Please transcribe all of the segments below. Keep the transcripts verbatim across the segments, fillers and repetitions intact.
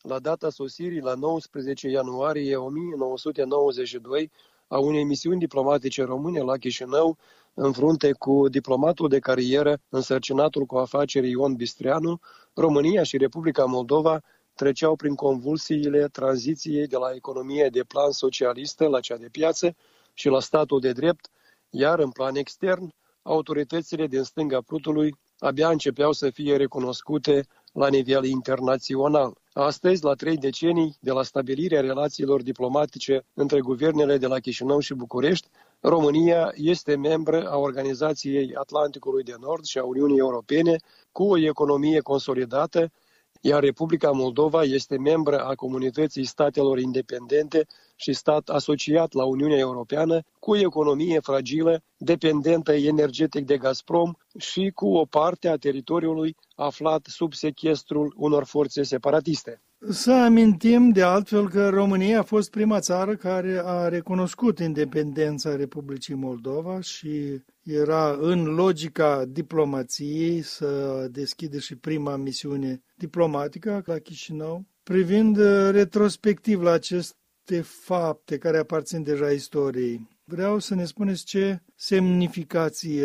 la data sosirii la nouăsprezece ianuarie o mie nouă sute nouăzeci și doi a unei misiuni diplomatice române la Chișinău, în frunte cu diplomatul de carieră însărcinatul cu afaceri Ion Bistreanu, România și Republica Moldova treceau prin convulsiile tranziției de la economie de plan socialistă la cea de piață și la statul de drept, iar în plan extern, autoritățile din stânga Prutului abia începeau să fie recunoscute la nivel internațional. Astăzi, la trei decenii de la stabilirea relațiilor diplomatice între guvernele de la Chișinău și București, România este membră a Organizației Atlanticului de Nord și a Uniunii Europene cu o economie consolidată, iar Republica Moldova este membră a Comunității Statelor Independente și stat asociat la Uniunea Europeană, cu o economie fragilă, dependentă energetic de Gazprom și cu o parte a teritoriului aflat sub sechestrul unor forțe separatiste. Să amintim de altfel că România a fost prima țară care a recunoscut independența Republicii Moldova și era în logica diplomației să deschide și prima misiune diplomatică la Chișinău. Privind retrospectiv la aceste fapte care aparțin deja istoriei, vreau să ne spuneți ce semnificație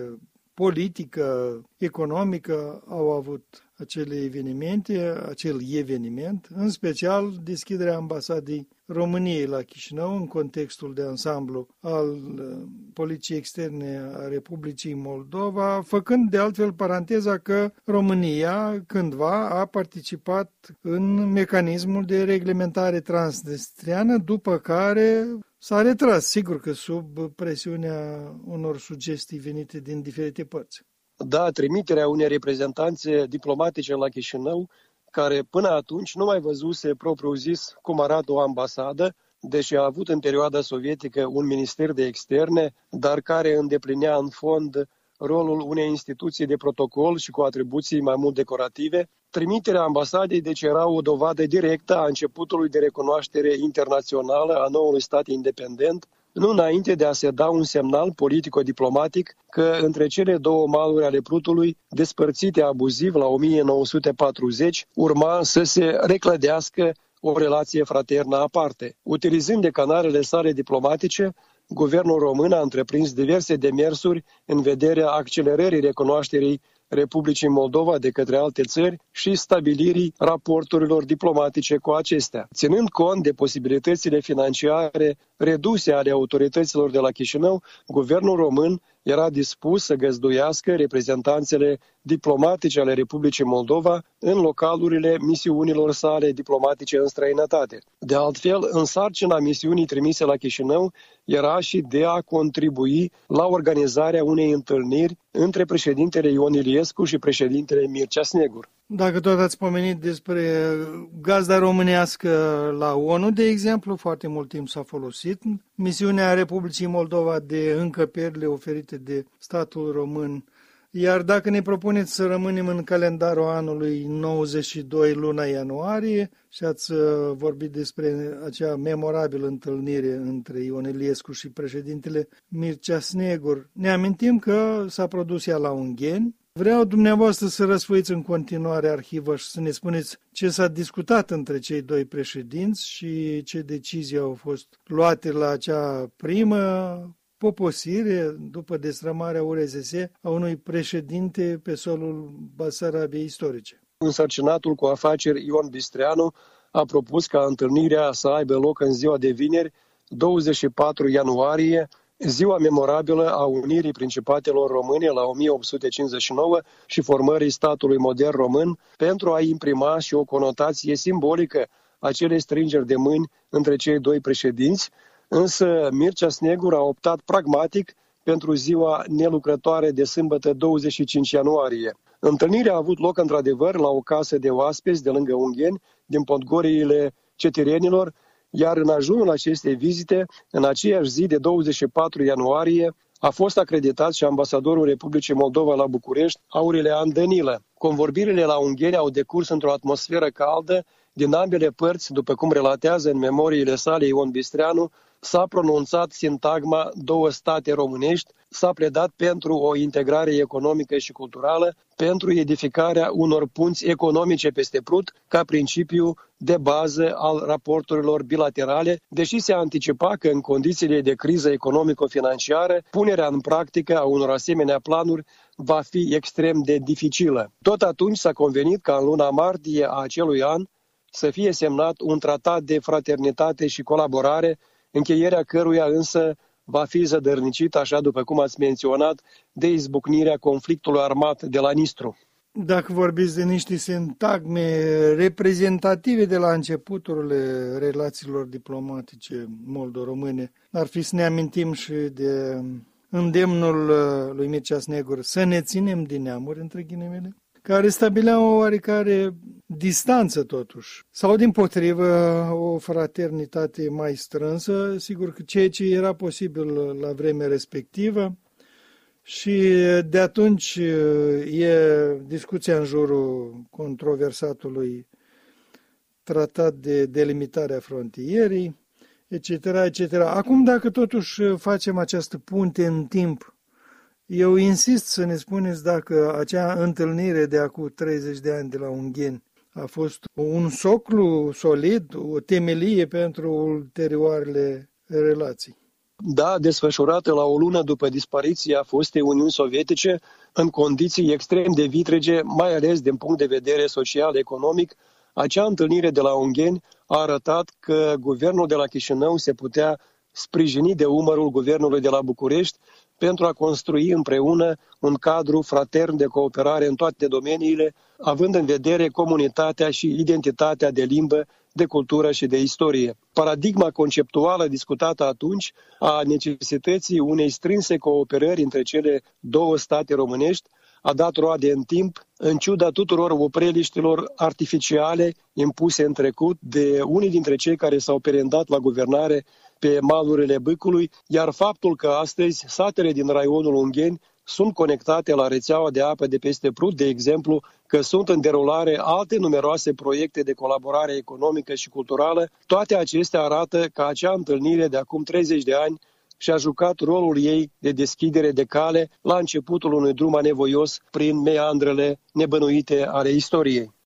politică, economică au avut acele evenimente, acel eveniment, în special deschiderea ambasadei României la Chișinău în contextul de ansamblu al politicii externe a Republicii Moldova, făcând de altfel paranteza că România cândva a participat în mecanismul de reglementare transnistriană, după care s-a retras, sigur că sub presiunea unor sugestii venite din diferite părți. Da, trimiterea unei reprezentanțe diplomatice la Chișinău, care până atunci nu mai văzuse propriu-zis cum arată o ambasadă, deși a avut în perioada sovietică un minister de externe, dar care îndeplinea în fond rolul unei instituții de protocol și cu atribuții mai mult decorative. Trimiterea ambasadei deci era o dovadă directă a începutului de recunoaștere internațională a noului stat independent, nu înainte de a se da un semnal politico-diplomatic că între cele două maluri ale Prutului, despărțite abuziv la o mie nouă sute patruzeci, urma să se reclădească o relație fraternă aparte. Utilizând de canalele sale diplomatice, guvernul român a întreprins diverse demersuri în vederea accelerării recunoașterii Republicii Moldova de către alte țări și stabilirii raporturilor diplomatice cu acestea. Ținând cont de posibilitățile financiare reduse ale autorităților de la Chișinău, guvernul român era dispus să găzduiască reprezentanțele diplomatice ale Republicii Moldova în localurile misiunilor sale diplomatice în străinătate. De altfel, în sarcina misiunii trimise la Chișinău era și de a contribui la organizarea unei întâlniri între președintele Ion Iliescu și președintele Mircea Snegur. Dacă tot ați pomenit despre gazda românească la ONU, de exemplu, foarte mult timp s-a folosit misiunea Republicii Moldova de încăperile oferite de statul român. Iar dacă ne propuneți să rămânem în calendarul anului nouăzeci și doi, luna ianuarie, și ați vorbit despre acea memorabilă întâlnire între Ion Iliescu și președintele Mircea Snegur, ne amintim că s-a produs ea la Ungheni. Vreau dumneavoastră să răsfoiți în continuare arhivă și să ne spuneți ce s-a discutat între cei doi președinți și ce decizii au fost luate la acea primă poposire după destrămarea U R S S a unui președinte pe solul Basarabiei istorice. Însărcinatul cu afaceri Ion Bistreanu a propus ca întâlnirea să aibă loc în ziua de vineri, douăzeci și patru ianuarie, ziua memorabilă a unirii Principatelor Române la o mie opt sute cincizeci și nouă și formării statului modern român, pentru a imprima și o conotație simbolică acelei strângeri de mâini între cei doi președinți, însă Mircea Snegur a optat pragmatic pentru ziua nelucrătoare de sâmbătă douăzeci și cinci ianuarie. Întâlnirea a avut loc într-adevăr la o casă de oaspeți de lângă Ungheni, din Podgoriile Cetirenilor, iar în ajunul acestei vizite, în aceeași zi de douăzeci și patru ianuarie, a fost acreditat și ambasadorul Republicii Moldova la București, Aurelian Danilă. Convorbirile la Ungheni au decurs într-o atmosferă caldă din ambele părți, după cum relatează în memoriile sale Ion Bistreanu, s-a pronunțat sintagma două state românești, s-a pledat pentru o integrare economică și culturală, pentru edificarea unor punți economice peste Prut, ca principiu de bază al raporturilor bilaterale, deși se anticipa că în condițiile de criză economico-financiară, punerea în practică a unor asemenea planuri va fi extrem de dificilă. Tot atunci s-a convenit ca în luna martie a acelui an să fie semnat un tratat de fraternitate și colaborare, încheierea căruia însă va fi zădărnicit, așa după cum ați menționat, de izbucnirea conflictului armat de la Nistru. Dacă vorbiți de niște sintagme reprezentative de la începuturile relațiilor diplomatice moldo-române, ar fi să ne amintim și de îndemnul lui Mircea Snegur să ne ținem din neamuri, între ghilimele, care stabilea o oarecare distanță totuși, sau dimpotrivă o fraternitate mai strânsă, sigur că ceea ce era posibil la vremea respectivă, și de atunci e discuția în jurul controversatului tratat de delimitare a frontierii, et cetera, et cetera. Acum, dacă totuși facem această punte în timp, eu insist să ne spuneți dacă acea întâlnire de acum treizeci de ani de la Ungheni a fost un soclu solid, o temelie pentru ulterioarele relații. Da, desfășurată la o lună după dispariția fostei Uniuni Sovietice, în condiții extrem de vitrege, mai ales din punct de vedere social-economic, acea întâlnire de la Ungheni a arătat că guvernul de la Chișinău se putea sprijini de umărul guvernului de la București pentru a construi împreună un cadru fratern de cooperare în toate domeniile, având în vedere comunitatea și identitatea de limbă, de cultură și de istorie. Paradigma conceptuală discutată atunci a necesității unei strânse cooperări între cele două state românești a dat roade în timp, în ciuda tuturor opreliștilor artificiale impuse în trecut de unii dintre cei care s-au perendat la guvernare pe malurile Bâcului, iar faptul că astăzi satele din raionul Ungheni sunt conectate la rețeaua de apă de peste Prut, de exemplu, că sunt în derulare alte numeroase proiecte de colaborare economică și culturală, toate acestea arată că acea întâlnire de acum treizeci de ani și-a jucat rolul ei de deschidere de cale la începutul unui drum anevoios prin meandrele nebănuite ale istoriei.